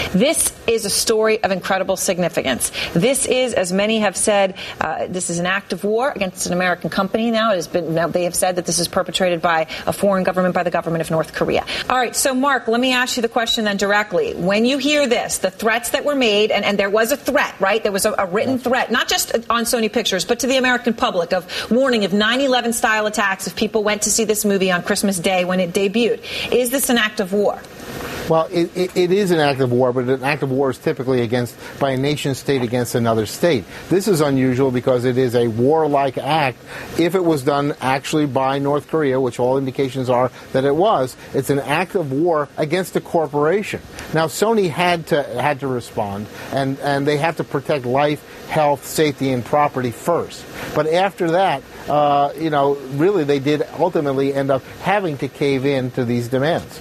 This is a story of incredible significance. This is, as many have said, this is an act of war against an American company now. They have said that this is perpetrated by a foreign government, by the government of North Korea. All right, so Mark, let me ask you the question then directly. When you hear this, the threats that were made, and there was a threat, right? There was a written threat, not just on Sony Pictures, but to the American public of warning of 9/11 style attacks if people went to see this movie on Christmas Day when it debuted. Is this an act of war? Well, it is an act of war, but an act of war is typically by a nation state against another state. This is unusual because it is a warlike act. If it was done actually by North Korea, which all indications are that it was, it's an act of war against a corporation. Now, Sony had to respond, and they have to protect life, health, safety, and property first. But after that, really, they did ultimately end up having to cave in to these demands.